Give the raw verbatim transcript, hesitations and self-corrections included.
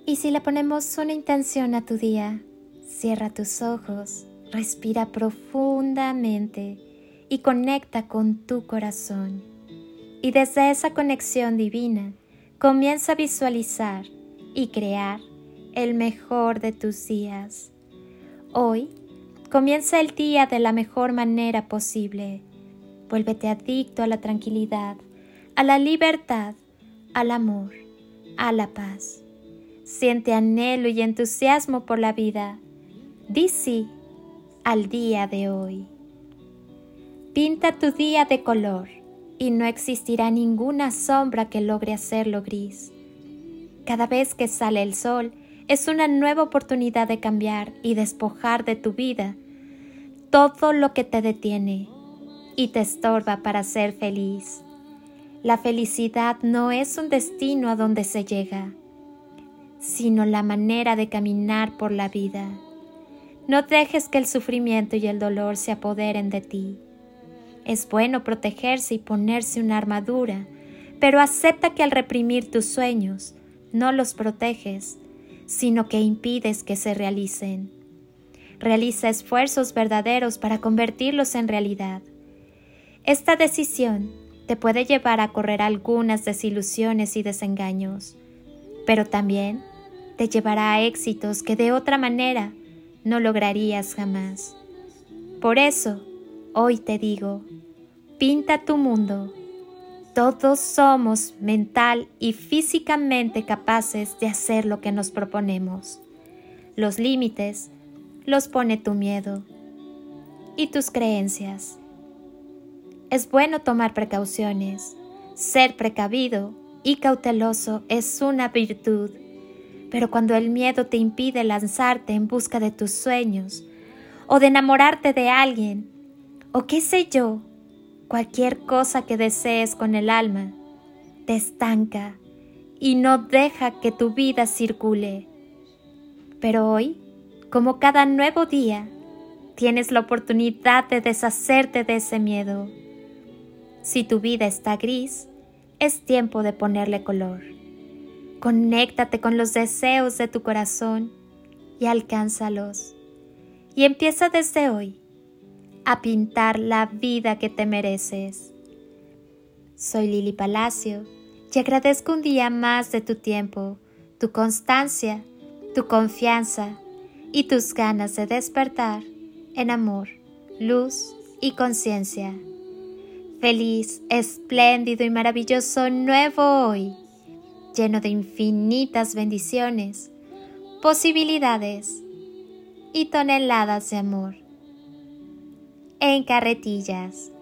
Y si le ponemos una intención a tu día, cierra tus ojos, respira profundamente y conecta con tu corazón. Y desde esa conexión divina, comienza a visualizar y crear el mejor de tus días. Hoy, comienza el día de la mejor manera posible. Vuélvete adicto a la tranquilidad, a la libertad, al amor, a la paz. Siente anhelo y entusiasmo por la vida. Di sí al día de hoy. Pinta tu día de color y no existirá ninguna sombra que logre hacerlo gris. Cada vez que sale el sol es una nueva oportunidad de cambiar y despojar de tu vida todo lo que te detiene y te estorba para ser feliz. La felicidad no es un destino a donde se llega, sino la manera de caminar por la vida. No dejes que el sufrimiento y el dolor se apoderen de ti. Es bueno protegerse y ponerse una armadura, pero acepta que al reprimir tus sueños, no los proteges, sino que impides que se realicen. Realiza esfuerzos verdaderos para convertirlos en realidad. Esta decisión te puede llevar a correr algunas desilusiones y desengaños, pero también te llevará a éxitos que de otra manera no lograrías jamás. Por eso, hoy te digo, pinta tu mundo. Todos somos mental y físicamente capaces de hacer lo que nos proponemos. Los límites los pone tu miedo y tus creencias. Es bueno tomar precauciones. Ser precavido y cauteloso es una virtud. Pero cuando el miedo te impide lanzarte en busca de tus sueños, o de enamorarte de alguien, o qué sé yo, cualquier cosa que desees con el alma, te estanca y no deja que tu vida circule. Pero hoy, como cada nuevo día, tienes la oportunidad de deshacerte de ese miedo. Si tu vida está gris, es tiempo de ponerle color. Conéctate con los deseos de tu corazón y alcánzalos. Y empieza desde hoy a pintar la vida que te mereces. Soy Lili Palacio y agradezco un día más de tu tiempo, tu constancia, tu confianza y tus ganas de despertar en amor, luz y conciencia. Feliz, espléndido y maravilloso nuevo hoy, lleno de infinitas bendiciones, posibilidades y toneladas de amor. En carretillas.